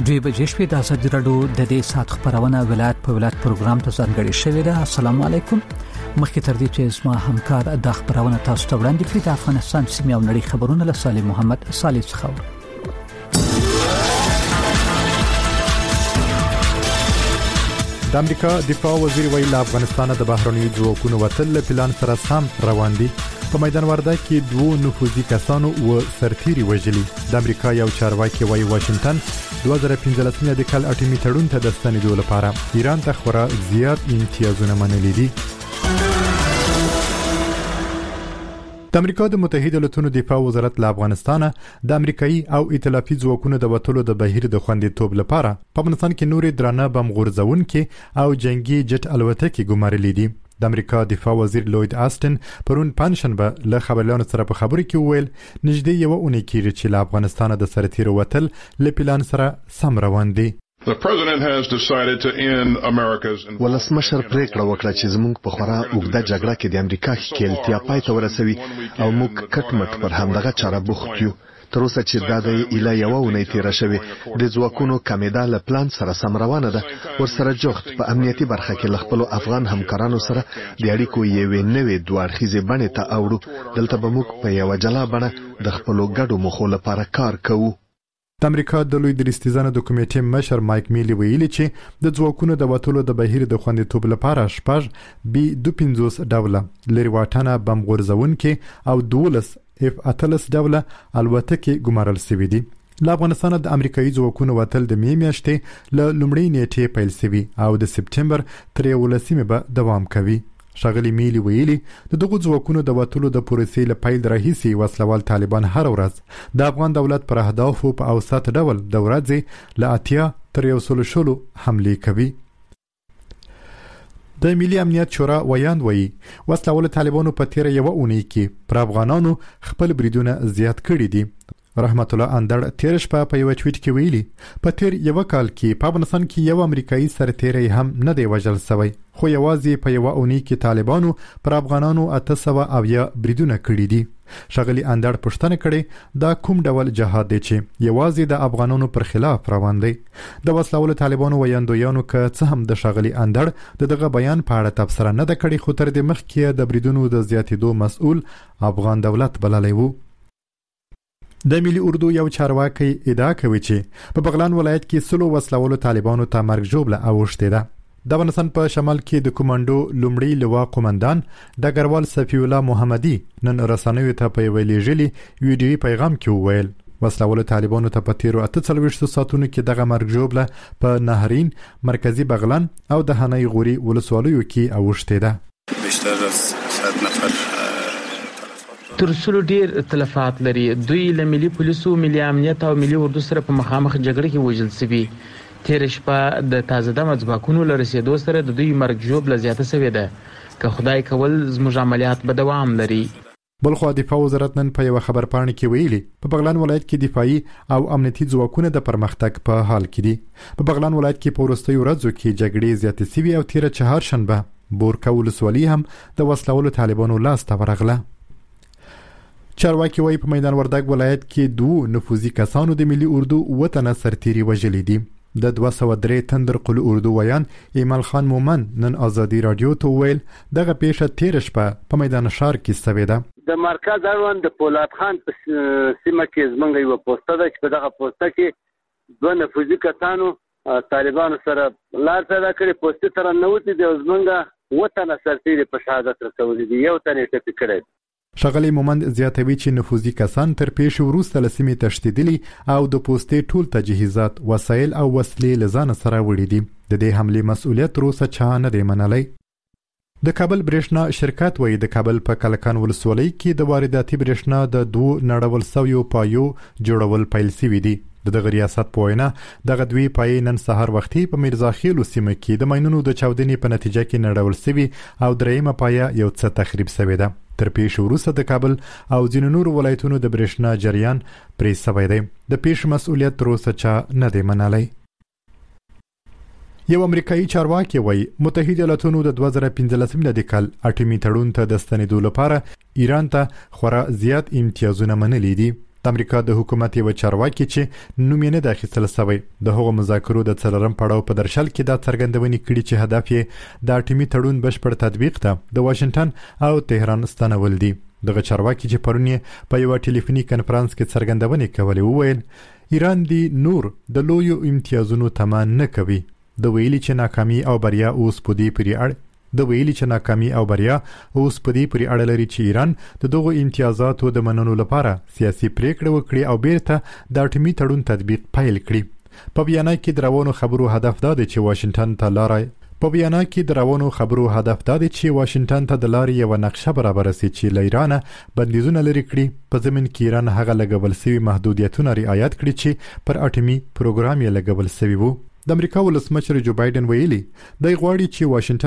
دوی بجې شپې د ازادي راډیو د دې سات خبرونه ولایت په ولایت پروګرام ته ځانګړي شوې ده. السلام علیکم. مخکې تر دې چې اسما همکار د خبرونه تاسو ته وړاندې کړي د افغانستان سیمې او نړۍ خبرونه له صالح محمد صالح څخه. د امریکا دفاع وزیر ویل افغانستان د بهرنیو ځواکونو وتل پلان سره سم روان دي. په میدان وردګ کې 2 نفوذي کسانو و سرتيري وژلي. د امریکا یو چارواکي وایي واشنگټن 2015 د کال اټومي تړون ته د ستنېدو لپاره ایران ته خورا زیات امتیازونه منلي دي. د امریکا د متحده ایالاتونو دفاع وزارت له افغانستان د امریکایي او ائتلافي ځواکونو د وټولو د بهیر د خوندیتوب لپاره په افغانستان کې نورې درانه بم غورځونکي او جنگي جټ الوتکې ګمارلې دي. د امریکا دفاع وزیر لوید آستن پرون پنځشنبه له خبريالانو سره په خبرو کې وویل نږدې یو اونۍ کېږي چې له افغانستان د سرتیرو وتل له پلان سره سم روان دي. ولسمشر پریکړه وکړه چې زموږ په خورا اوږده جګړه کې د امریکا ښکېلتیا پای ته ورسوي او موږ کټمټ پر همدغه چاره بوخت یو. تر اوسه چې دا د ایله یو اونۍ تیر شوی د ځواکونو کمیدا له پلان سره سم روانه ده. ورسره جوخت په امنیتي برخه کې ل خپل افغان همکارانو سره د اړیکو یوې نوې دوارخیزې بڼې ته اوړو. دلته به موږ په یو جلا بڼه د خپل ګډو موخو لپاره کار کوو. د امریکا د لوی درستیزانو د کمیټې مشر مایک میلی ویلي چې د ځواکونو د وټولو د بهیر د خوندیتوب لپاره شپږ B-25 ډوله لري واټنه بم غورځونکي او 12 F-18 ډوله الوتکې ګمارل شوې دي. له افغانستان د امریکایي ځواکونو وتل د می میاشتې له لومړۍ نیټې پیل شوی او د سپټمبر تر 18 به دوام کوي. شاغلی میلی ویلي د دغه ځواکونو د وټولو د پروسې له پیل راهیسي وسلوال طالبان هر ورځ د افغان دولت پر اهدافو په اوسط ډول د ورځې له 80 تر 100 حمله کوي. د ملي امنیت شورا ویاند وایي وسلوال طالبانو په تیر یو اونۍ کې پر افغانانو خپل بریدونه زیات کړي دي. رحمت الله اندړ تیر شپه په یو ټویټ کې ویلي په تیر یو کال کې په افغانستان کې یو امریکایي سرتیری هم نه دی وژل شوی خو یوازې په یو اونۍ کې طالبانو پر افغانانو 800 بریدونه کړي دي. شغلی اندړ پښتنه کړي دا کوم ډول جهاد دی چې یوازې د افغانانو پر خلاف روان دی. د وسلوال طالبانو ویاندویانو که څه هم د شغلی اندړ دغه بیان په اړه تبصره نه د کړي خو تر دې مخکې د بریدونو د زیاتېدو مسؤل افغان دولت بللی وو. د ملي اردو یو چارواکي ادعا کوي چې په بغلان ولایت کې سلو وسلوالو طالبانو ته مرګ ژوبله اوښتې ده. د افغانستان په شمال کې د کمانډو لومړی لوا قومندان ډګروال صفی الله محمدي نن رسنیو ته په ویلېجلي ویډیو پیغام کې وویل وسلوالو طالبانو ته په تیرو 48 ساعتونو کې دغه مرګ ژوبله په نهرین مرکزی بغلان او د هنۍ غوري ولسوالیو کې اوښتې ده. بیشتر از 100 نفر تر څلو ډیر تلفات لري. دوی له ملي پولیسو ملي امنیت او ملي اردو سره په مخامخ جګړه کې وژل شوي. تیر شپه د تازه دمه ځواکونو له رسیدو سره د دوی مرګ ژوبله زیاته شوې ده. که خدای کول زموږ عملیات به دوام لري. بلخو دفاع وزارت نن په یو خبرپاڼه کې ویلي په بغلان ولایت کې دفاعي او امنیتي ځواکونه د پرمختګ په حال کې دي. په بغلان ولایت کې په وروستیو ورځو کې جګړې زیاتې شوې او تیر چهارشنبه بورکا ولسوالي هم د وسلوالو طالبانو لاس ته ورغله. چارواکي وایي په میدان وردګ ولایت کې 2 نفوذي کسانو د ملي اردو وطن سرتيري وژلي دي. د 203 تندر قل اردو ویان ایمل خان مومن نن ازادي رادیو ته ویل دغه پیښه تیر شپه په میدان شهر کې شوې ده. د مرکز اړوند د پولاد خان په سیمه کې زمونږ یو پوسټه ده چې په دغه پوسټه کې 2 نفوذي کسانو طالبانو سره لار پیدا کړې. پوسټه تر نو ته د زمونږ وطن سرتيري په شهادت رسولې دي. یو تنه ټپي کړی. شغلی مومند زیاتوي چې نفوذي کسان تر پیښې وروسته له سیمې تښتېدلي او د پوستې ټول تجهیزات وسایل او وسلې له ځان سره وړي دي. د دې حملې مسؤلیت روسه چا نه دی منلی. د کابل برېښنا شرکت وایي د کابل په کلکان ولسوالۍ کې د وارداتي برېښنا د 2 نړول سویو پایو جوړول پیل شوي دي. دغه ریاست په وینا دغه 2 پای نن سهار وختي په میرزاخیل سیمه کې د ماینونو د چاودنې په نتیجه کې نړول شوي او درېیمه پای یو څه تخریب شوی ده. تر پیښې وروسته د کابل او ځینو نورو ولایتونو د برېښنا جریان پرې شوی دی. د پیښې مسؤلیت تر اوسه چا نه دی منلی. یو امریکایي چارواکي وایي متحده ایالاتونو د 2015 کال اټومي تړون ته د ستنېدو لپاره ایران ته خورا زیات امتیازونه منلي دي. د امریکا د حکومت یو چارواکي چې نوم یې نه د اخیستل شوی د هغو مذاکرو د څلورم پړاو په درشل کې دا څرګندونې کړي چې هدف یې د اټومي تړون بشپړ تطبیق ته د واشنگټن او تهران ستنول دي. دغه چارواکي چې پرون یې په یو ټلیفوني کانفرنس کې څرګندونې کولې وویل ایران دی نور د لویو امتیازونو تمه نه کوي. د ویلي چې ناکامي او بریا اوس په دې پورې اړه لري چې ایران د دغو امتیازاتو د منلو لپاره سیاسي پریکړه وکړي او بیرته د اټومي تړون تطبیق پیل کړي. په بیان کې د روانو خبرو هدف دا دی چې واشنگټن ته د لارې یو نقشه برابر شي چې له ایران بندیزونه لري کړي. په ضمن کې ایران هغه لګول شوی محدودیتونه رعایت کړي چې پر اټومي پروګرام یې لګول شوی وو. د امریکا ولسمشر جو بایدن ویلي دی غواړي چې واشنگټن